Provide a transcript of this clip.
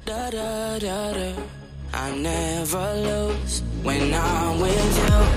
Da da da da. I never lose when I'm with you.